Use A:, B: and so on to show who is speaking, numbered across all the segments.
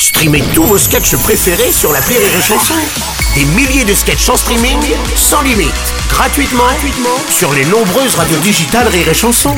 A: Streamez tous vos sketchs préférés sur l'appli Rire et Chanson. Des milliers de sketchs en streaming, sans limite, gratuitement sur les nombreuses radios digitales Rire et Chanson.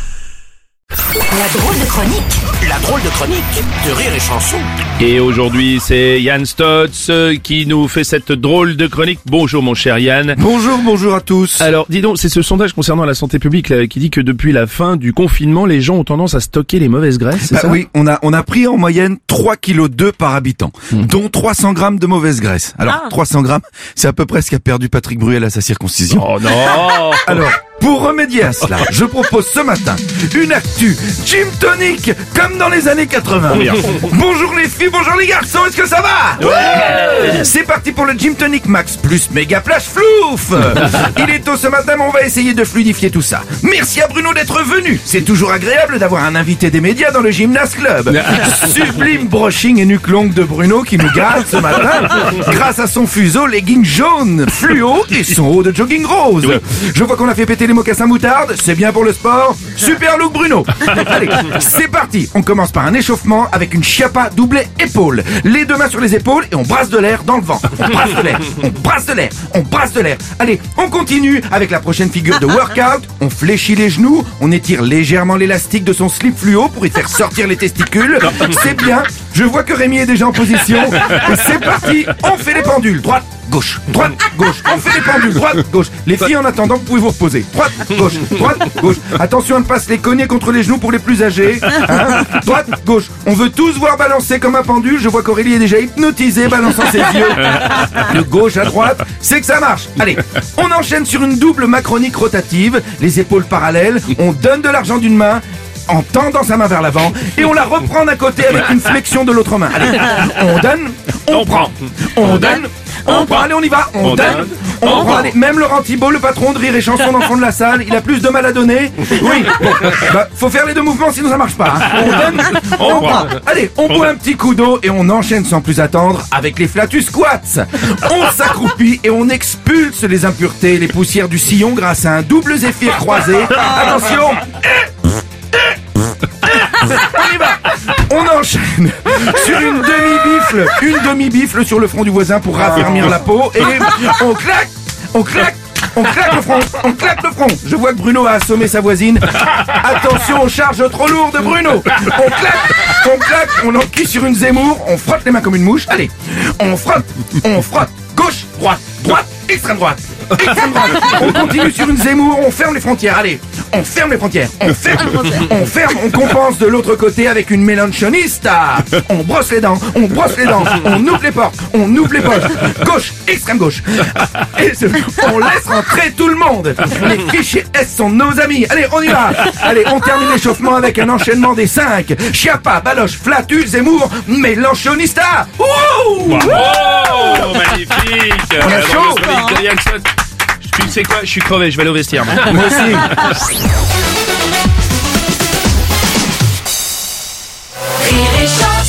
B: La drôle de chronique
A: de Rire et Chanson.
C: Et aujourd'hui, c'est Yann Stotz qui nous fait cette drôle de chronique. Bonjour mon cher Yann.
D: Bonjour à tous.
C: Alors, dis donc, c'est ce sondage concernant la santé publique là, qui dit que depuis la fin du confinement, les gens ont tendance à stocker les mauvaises graisses, c'est ça?
D: Oui, on a pris en moyenne 3,2 kg par habitant, dont 300 grammes de mauvaise graisse. Alors, 300 grammes, c'est à peu près ce qu'a perdu Patrick Bruel à sa circoncision.
C: Oh non.
D: Alors, pour remédier à cela, je propose ce matin une actu Gym Tonic comme dans les années 80. Bonjour les filles, bonjour les garçons, est-ce que ça va? Ouais. C'est parti pour le Gym Tonic Max plus méga plage flouf. Il est tôt ce matin, mais on va essayer de fluidifier tout ça. Merci à Bruno d'être venu. C'est toujours agréable d'avoir un invité des médias dans le Gymnast Club. Sublime brushing et nuque longue de Bruno qui nous garde ce matin grâce à son fuseau legging jaune fluo et son haut de jogging rose. Je vois qu'on a fait péter les mocassins moutarde, c'est bien pour le sport. Super look Bruno. Allez, c'est parti. On commence par un échauffement avec une chiappa doublée épaule. Les deux mains sur les épaules et on brasse de l'air dans le vent. On brasse de l'air, on brasse de l'air, on brasse de l'air. Allez, on continue avec la prochaine figure de workout. On fléchit les genoux, on étire légèrement l'élastique de son slip fluo pour y faire sortir les testicules. C'est bien. Je vois que Rémi est déjà en position. C'est parti, on fait les pendules. Droite, gauche, droite, gauche. On fait les pendules, droite, gauche. Les filles, en attendant, vous pouvez vous reposer. Droite, gauche. Attention à ne pas se les cogner contre les genoux pour les plus âgés. Hein, droite, gauche. On veut tous voir balancer comme un pendule. Je vois qu'Aurélie est déjà hypnotisée, balançant ses yeux. De gauche à droite, c'est que ça marche. Allez, on enchaîne sur une double macronique rotative. Les épaules parallèles. On donne de l'argent d'une main en tendant sa main vers l'avant et on la reprend d'un côté avec une flexion de l'autre main. Allez, on donne, on prend. On donne, on prend. Allez, on y va. On donne, on prend. Allez, même Laurent Thibault, le patron de Rire et Chanson dans le fond de la salle, il a plus de mal à donner. Oui, bon, faut faire les deux mouvements sinon ça marche pas. Hein. On donne, on prend. Allez, on boit un petit coup d'eau et on enchaîne sans plus attendre avec les flatus squats. On s'accroupit et on expulse les impuretés, les poussières du sillon grâce à un double zéphyr croisé. Attention. On y va. On enchaîne sur une demi-bifle sur le front du voisin pour raffermir la peau et on claque le front. Je vois que Bruno a assommé sa voisine. Attention aux charges trop lourdes de Bruno. On claque, on enquille sur une Zemmour, on frotte les mains comme une mouche. Allez, on frotte, gauche, droite, extrême droite. On continue sur une Zemmour, on ferme les frontières. Allez, on ferme les frontières. On ferme, on compense de l'autre côté avec une Mélenchonista. On brosse les dents, on ouvre les portes, on ouvre les poches. Gauche, extrême gauche. Et on laisse rentrer tout le monde. Les fichiers S sont nos amis. Allez, on y va. Allez, on termine l'échauffement avec un enchaînement des 5. Chiappa, Baloche, Flatus, Zemmour, Mélenchonista.
C: Wow, magnifique.
D: On a chaud.
C: Tu sais quoi, je suis crevé, je vais aller au vestiaire.
D: Moi aussi.
B: Rire et Chanson.